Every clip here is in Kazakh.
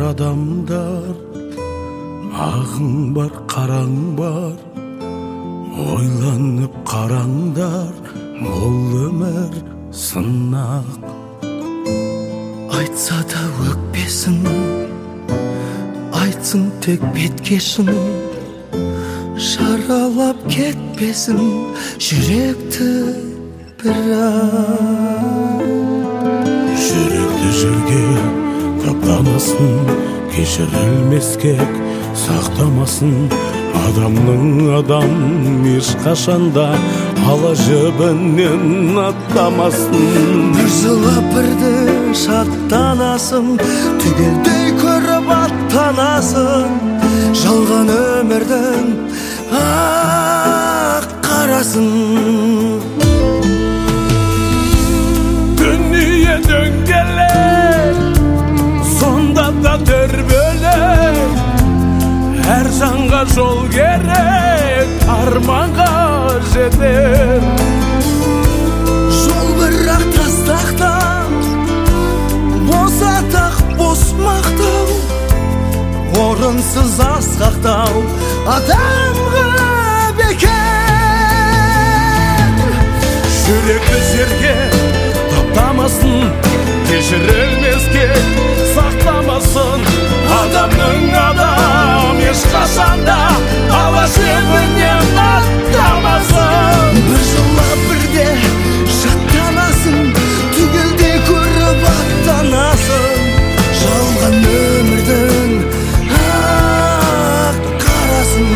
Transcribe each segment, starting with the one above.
адамдар, ағың бар, қараң бар. Ойланып қараңдар, бұл өмір сынақ. Айтса да өкпесін, айтсын тек беткешін, жаралап кетпесін жүректі бірақ. Жүректі жерге таптамасын, кешірілмеске сақтамасын. Адамның адам ешқашанда ала жібінен аттамасын. Бір жылы бірді шаттанасың, түгелдей көріп аттанасың. Жалған өмірдің ақ қарасын. Дүние дөңгелек, сонда да дүрбелек. Әр жанға жол керек, арманға жетер. Жол бірақ тастақтан, бос атақ, бос мақтау, орынсыз асқақтау адамға бекер. Жүректі жерге таптамасын, кешірілмеске сақтамасын. Адамның адам ешқашанда ала жібінен аттамасын. Бір жылы бірде жаттанасың, түгелдей көріп аттанасың. Жалған өмірдің ақ қарасын.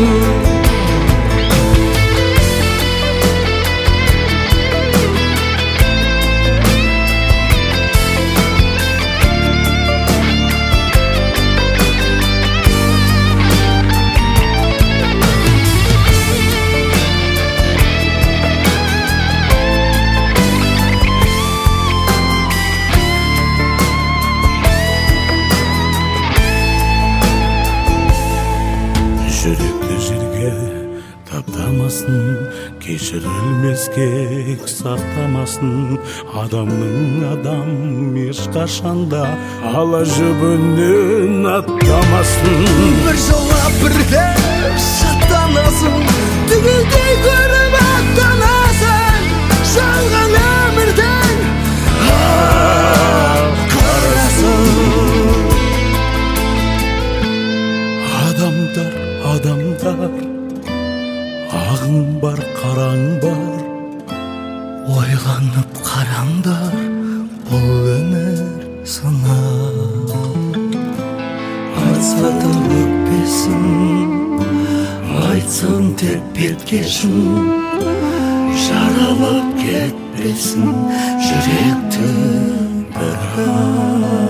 Жүректі жерге таптамасын, кешірілмеске сақтамасын. Адамның адам ешқашанда ала жібінен аттамасын. Бір жылы бірде шаттанасың, түгелдей көріп аттанасың. Жалған өмірдің ақ қарасын. Адамдар, адамдар, ағың бар, қараң бар. Ойланып қараңдар, бұл өмір сынақ. Айтса да өкпесін, айтсын тек беткешін, жаралап кетпесін жүректі бірақ.